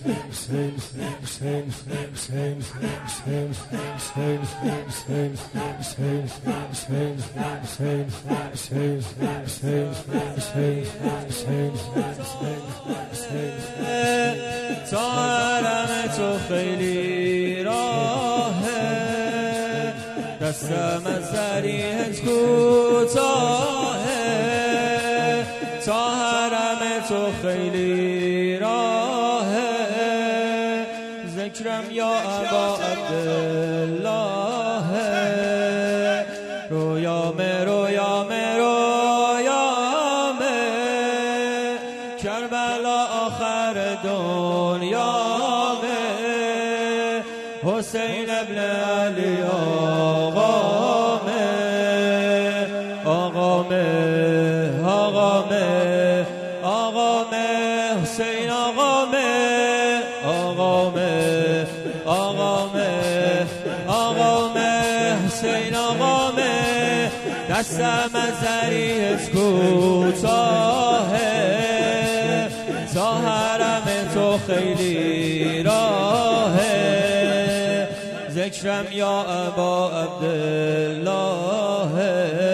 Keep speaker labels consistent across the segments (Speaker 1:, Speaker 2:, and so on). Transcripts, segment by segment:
Speaker 1: تا حرم تو خیلی راهه، دستم از ذریعت کوتاهه. تا حرم تو خیلی راهه، ذکرم یا ابا عبدالله. رویامه رویامه رویامه، کربلا آخر دنیامه. حسین ابن علی آقامه، آقامه آقامه آقامه، حسین آقامه، آقامه آقامه آقامه، حسین آقامه. دستم از ذریعت کوتاهه، تا حرم تو خیلی راهه. ذکرم یا ابا عبدالله.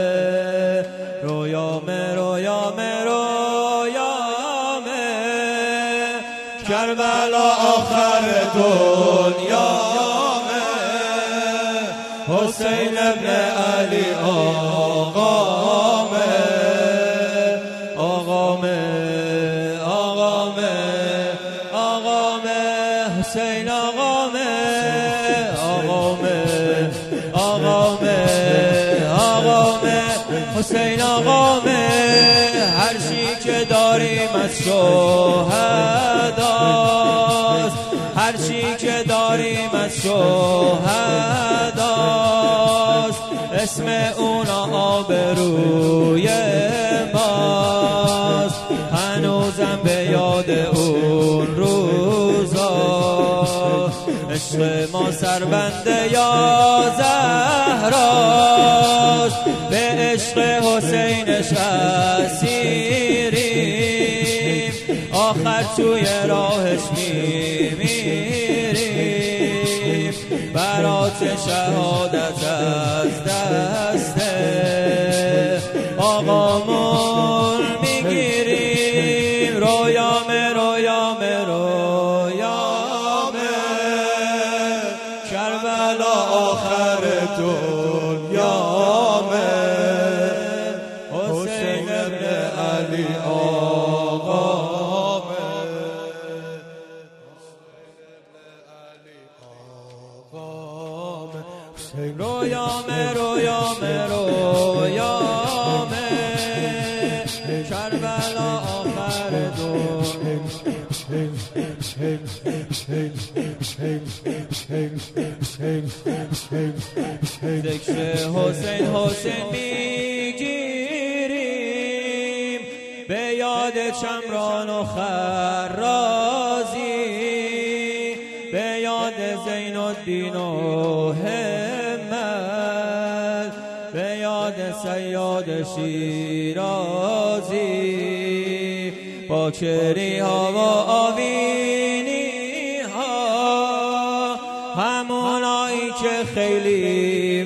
Speaker 1: رویامه رویامه رویامه، کربلا آخر دنیامه. حسین ابن علی آقامه، آقامه آقامه آقامه، حسین آقامه، آقامه آقامه آقامه، حسین آقامه. هر چی که داریم از شهداست، هر چی که داریم از شهداست. اسم اونا آبروی ماست، هنوزم به یاد اون روزا. عشق ما سربنده یا زهراست، به عشق حسینش اسیریم. آخر توی راهش میمیریم، برات شهادت از دست آقامون میگیریم. رویامه رویامه رویامه، کربلا آخر دنیامه. حسین ابن علی آقامه، رویامه رویامه رویامه، کربلا آخر ذکر حسین حسین میگیریم، به یاد چمران و خرازی، به یاد زین الدین و همت، به یاد صیاد شیرازی. باکری ها و آوینی ها، همونایی که خیلی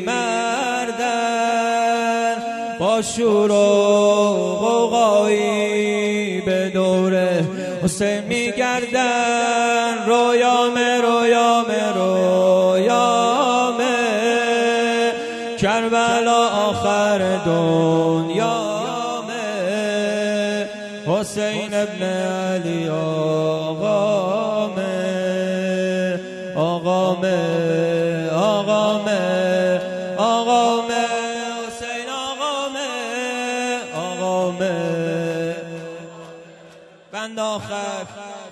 Speaker 1: مردن، با شور و غوغایی به دور حسین میگردن. رویامه رویامه رویامه، کربلا آخر دنیامه. حسین ابن علی آقامه، آقامه آقامه آقامه، حسین آقامه، آقامه. بند آخر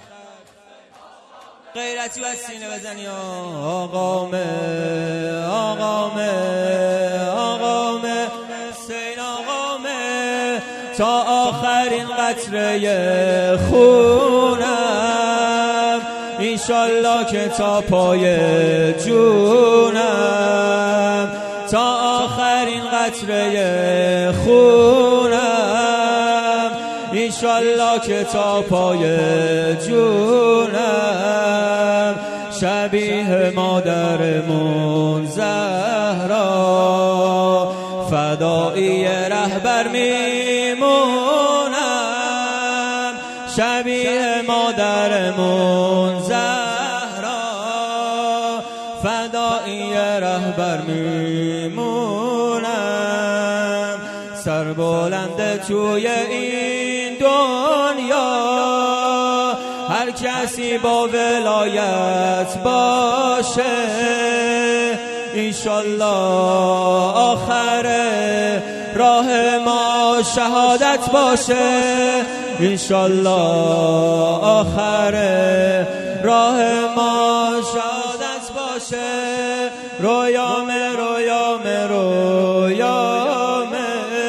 Speaker 1: غیرتی و سینه بزنی. آقامه آقامه آقامه، حسین آقامه. تا آخرین قطره خونم، انشالله که تا پای جونم. تا آخرین قطره خونم، انشالله که تا پای جونم. شبیه مادرمون زهرا فدایی رهبر میمونم شبیه مادرمون زهرا فدایی رهبر میمونم سر بلند توی این دنیا هر کسی با ولایت باشه انشالله آخر راه ما شهادت باشه انشالله آخر راه ما شهادت باشه رویامه رویامه رویامه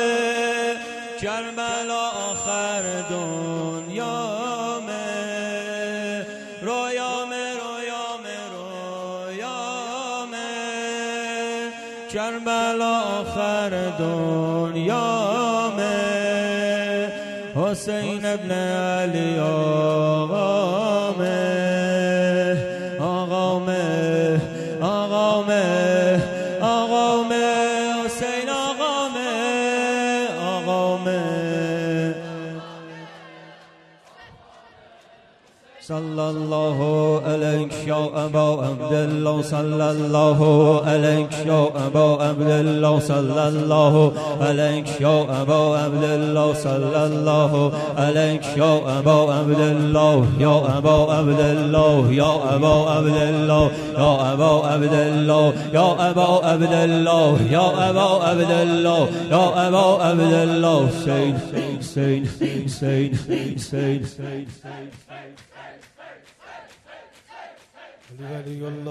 Speaker 1: کربلا آخر دنیامه رویامه رویامه رویامه کربلا آخر دنیامه حسین ابن علی آقامه آقامه آقامه آقامه حسین آقامه آقامه صلی الله علیک یا ابا عبدالله صلی الله علیک یا ابا عبدالله صلی الله علیک یا ابا عبدالله صلی الله علیک یا ابا عبدالله یا ابا عبدالله یا ابا عبدالله یا ابا عبدالله یا ابا عبدالله یا ابا عبدالله یا ابا عبدالله حسین حسین حسین حسین